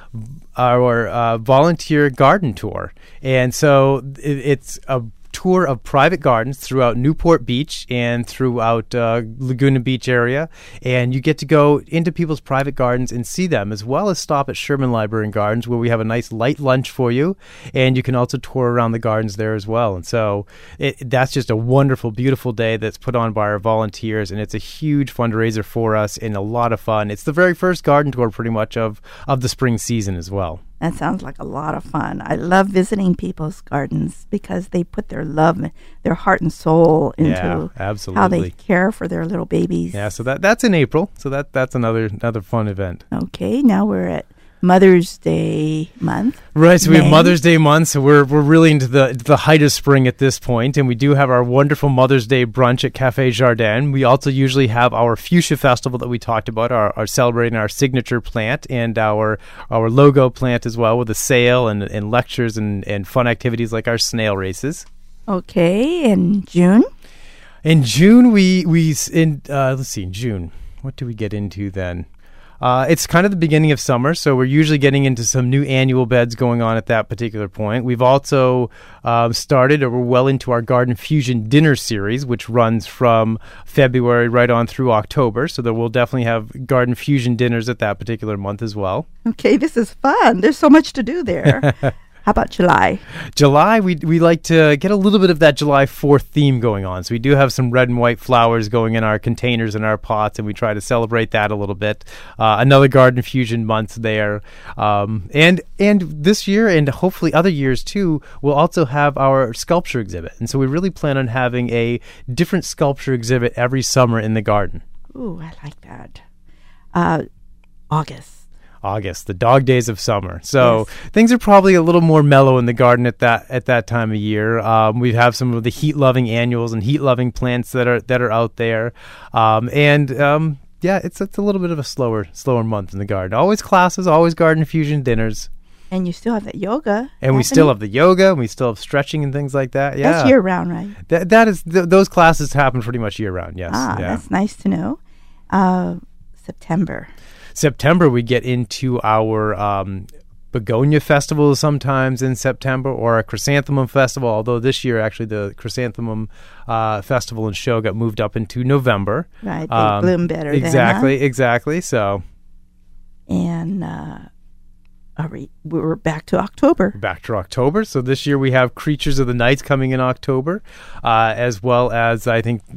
volunteer garden tour. And so it's a tour of private gardens throughout Newport Beach and throughout Laguna Beach area, and you get to go into people's private gardens and see them, as well as stop at Sherman Library and Gardens, where we have a nice light lunch for you, and you can also tour around the gardens there as well. And so that's just a wonderful, beautiful day that's put on by our volunteers, and it's a huge fundraiser for us and a lot of fun. It's the very first garden tour pretty much of the spring season as well. That sounds like a lot of fun. I love visiting people's gardens because they put their love, their heart and soul into how they care for their little babies. Yeah, so that's in April. So that's another fun event. Okay, now we're at Mother's Day month. Right, so we have Mother's Day month, so we're really into the height of spring at this point, and we do have our wonderful Mother's Day brunch at Cafe Jardin. We also usually have our Fuchsia Festival that we talked about, our celebrating our signature plant and our logo plant as well, with a sale and lectures and fun activities like our snail races. Okay, and June? In June, let's see, in June, what do we get into then? It's kind of the beginning of summer, so we're usually getting into some new annual beds going on at that particular point. We've also started, or we're well into our Garden Fusion dinner series, which runs from February right on through October. So there will definitely have Garden Fusion dinners at that particular month as well. Okay, this is fun. There's so much to do there. How about July? July, we like to get a little bit of that July 4th theme going on. So we do have some red and white flowers going in our containers and our pots, and we try to celebrate that a little bit. Another Garden Fusion month there. And this year, and hopefully other years too, we'll also have our sculpture exhibit. And so we really plan on having a different sculpture exhibit every summer in the garden. Ooh, I like that. August, the dog days of summer. So things are probably a little more mellow in the garden at that time of year. We have some of the heat-loving annuals and heat-loving plants that are out there. It's a little bit of a slower month in the garden. Always classes, always Garden Fusion dinners. And you still have that yoga. And we still have the yoga, and we still have stretching and things like that. Yeah. That's year-round, right? Those classes happen pretty much year-round, yes. That's nice to know. September, we get into our begonia festival sometimes in September, or a chrysanthemum festival, although this year actually the chrysanthemum festival and show got moved up into November. Right, they bloom better Exactly. So, and we're back to October. So this year we have Creatures of the Night coming in October, as well as I think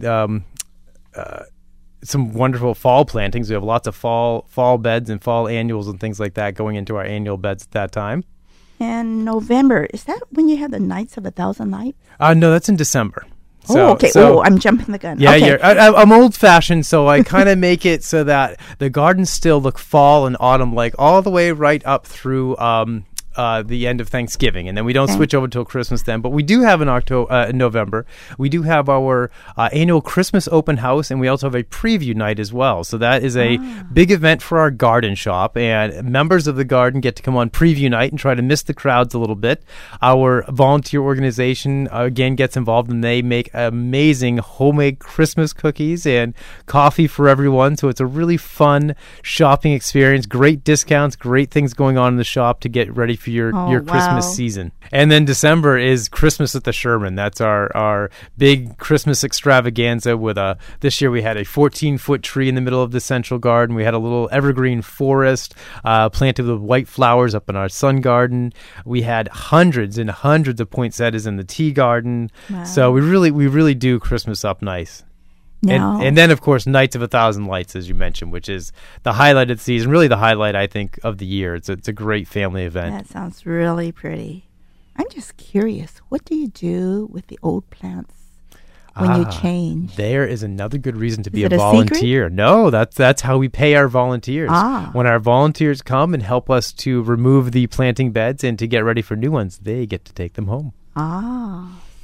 some wonderful fall plantings. We have lots of fall beds and fall annuals and things like that going into our annual beds at that time. And November, is that when you have the Nights of a Thousand Nights? No, that's in December. Okay. I'm jumping the gun. Yeah, okay. I'm old-fashioned, so I kind of make it so that the gardens still look fall and autumn-like all the way right up through the end of Thanksgiving, and then we don't switch over till Christmas then. But we do have in November, we do have our annual Christmas open house, and we also have a preview night as well. So that is a big event for our garden shop, and members of the garden get to come on preview night and try to miss the crowds a little bit. Our volunteer organization again gets involved, and they make amazing homemade Christmas cookies and coffee for everyone. So it's a really fun shopping experience. Great discounts, great things going on in the shop to get ready for your Christmas season. And then December is Christmas at the Sherman. That's our big Christmas extravaganza with this year we had a 14-foot tree in the middle of the central garden. We had a little evergreen forest planted with white flowers up in our sun garden. We had hundreds and hundreds of poinsettias in the tea garden. Wow. So we really do Christmas up nice. No. And then, of course, Nights of a Thousand Lights, as you mentioned, which is the highlight of the season, really the highlight, I think, of the year. It's a great family event. That sounds really pretty. I'm just curious, what do you do with the old plants when you change? There is another good reason to be a volunteer. Secret? No, that's how we pay our volunteers. When our volunteers come and help us to remove the planting beds and to get ready for new ones, they get to take them home.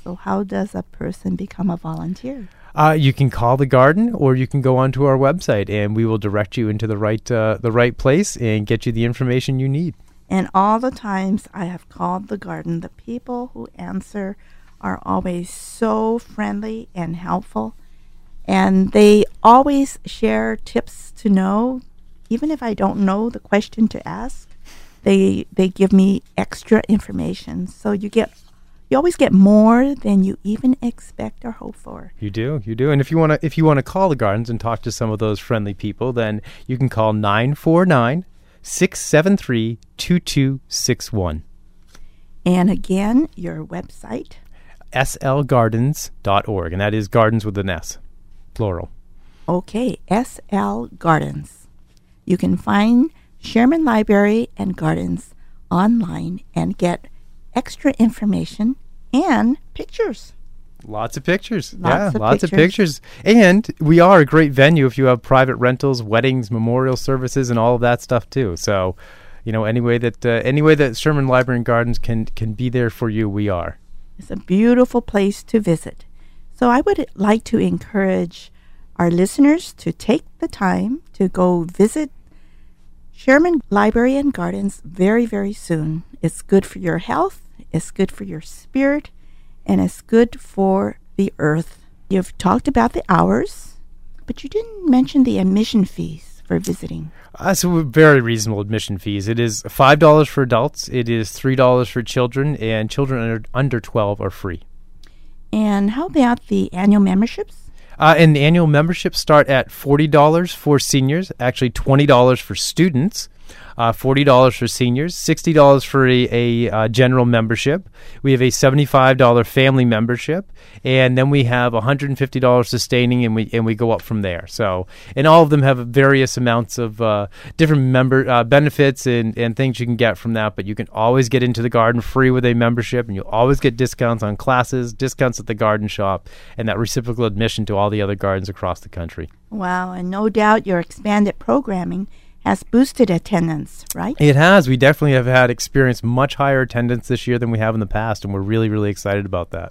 So how does a person become a volunteer? You can call the garden, or you can go onto our website, and we will direct you into the right place and get you the information you need. And all the times I have called the garden, the people who answer are always so friendly and helpful. And they always share tips to know. Even if I don't know the question to ask, they give me extra information. So you always get more than you even expect or hope for. You do. And if you want to call the gardens and talk to some of those friendly people, then you can call 949-673-2261. And again, your website? slgardens.org, and that is gardens with an S, plural. Okay, SL Gardens. You can find Sherman Library and Gardens online and get extra information and pictures. Lots of pictures. Lots of pictures. And we are a great venue if you have private rentals, weddings, memorial services, and all of that stuff too. So, any way that Sherman Library and Gardens can be there for you, we are. It's a beautiful place to visit. So I would like to encourage our listeners to take the time to go visit Sherman Library and Gardens very, very soon. It's good for your health, it's good for your spirit, and it's good for the earth. You've talked about the hours, but you didn't mention the admission fees for visiting. So very reasonable admission fees. It is $5 for adults. It is $3 for children, and children under 12 are free. And how about the annual memberships? And the annual memberships start at $40 for seniors, actually $20 for students, $40 for seniors, $60 for a general membership. We have a $75 family membership, and then we have $150 sustaining, and we go up from there. So, and all of them have various amounts of different member benefits and things you can get from that. But you can always get into the garden free with a membership, and you'll always get discounts on classes, discounts at the garden shop, and that reciprocal admission to all the other gardens across the country. Wow, and no doubt your expanded programming has boosted attendance, right? It has. We definitely have experienced much higher attendance this year than we have in the past, and we're really, really excited about that.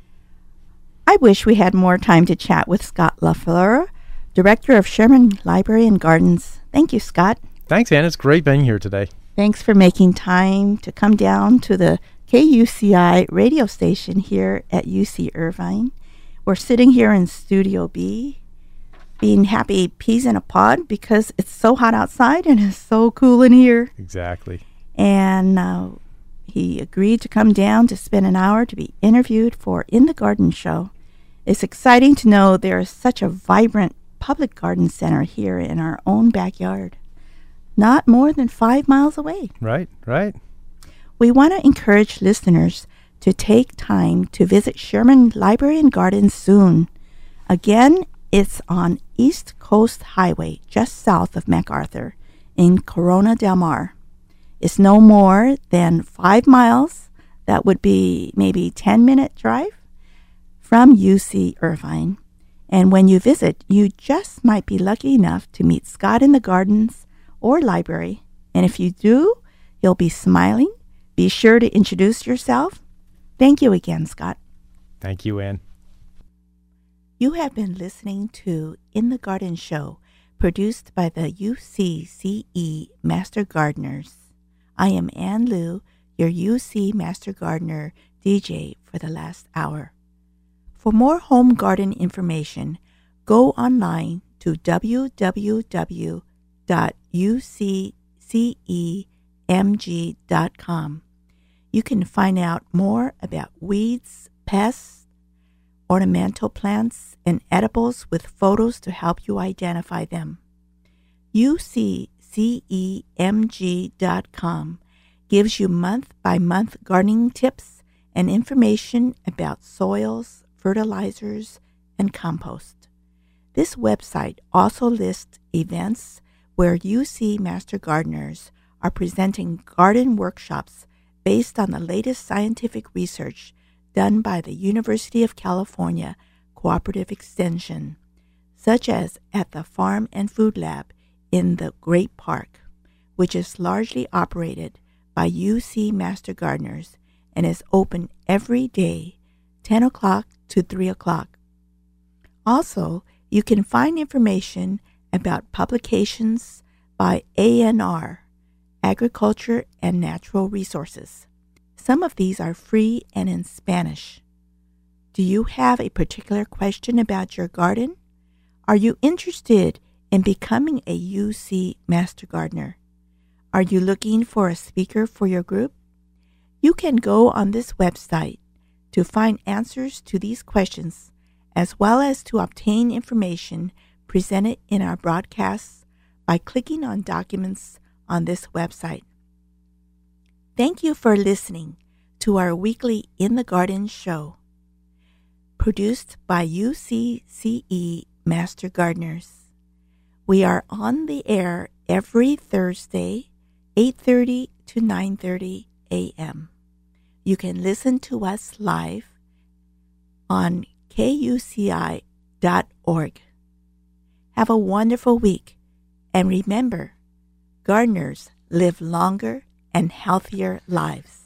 I wish we had more time to chat with Scott LaFleur, Director of Sherman Library and Gardens. Thank you, Scott. Thanks, Ann. It's great being here today. Thanks for making time to come down to the KUCI radio station here at UC Irvine. We're sitting here in Studio B, being happy peas in a pod because it's so hot outside and it's so cool in here. Exactly. And he agreed to come down to spend an hour to be interviewed for In the Garden Show. It's exciting to know there is such a vibrant public garden center here in our own backyard, not more than 5 miles away. Right. We want to encourage listeners to take time to visit Sherman Library and Gardens soon. Again, it's on East Coast Highway, just south of MacArthur, in Corona Del Mar. It's no more than 5 miles. That would be maybe 10-minute drive from UC Irvine. And when you visit, you just might be lucky enough to meet Scott in the gardens or library. And if you do, you'll be smiling. Be sure to introduce yourself. Thank you again, Scott. Thank you, Ann. You have been listening to In the Garden Show, produced by the UCCE Master Gardeners. I am Ann Liu, your UC Master Gardener DJ for the last hour. For more home garden information, go online to www.uccemg.com. You can find out more about weeds, pests, ornamental plants, and edibles with photos to help you identify them. UCCEMG.com gives you month-by-month gardening tips and information about soils, fertilizers, and compost. This website also lists events where UC Master Gardeners are presenting garden workshops based on the latest scientific research done by the University of California Cooperative Extension, such as at the Farm and Food Lab in the Great Park, which is largely operated by UC Master Gardeners and is open every day 10 o'clock to 3 o'clock. Also, you can find information about publications by ANR, Agriculture and Natural Resources. Some of these are free and in Spanish. Do you have a particular question about your garden? Are you interested in becoming a UC Master Gardener? Are you looking for a speaker for your group? You can go on this website to find answers to these questions, as well as to obtain information presented in our broadcasts by clicking on documents on this website. Thank you for listening to our weekly In the Garden show, produced by UCCE Master Gardeners. We are on the air every Thursday, 8:30 to 9:30 a.m. You can listen to us live on kuci.org. Have a wonderful week, and remember, gardeners live longer and healthier lives.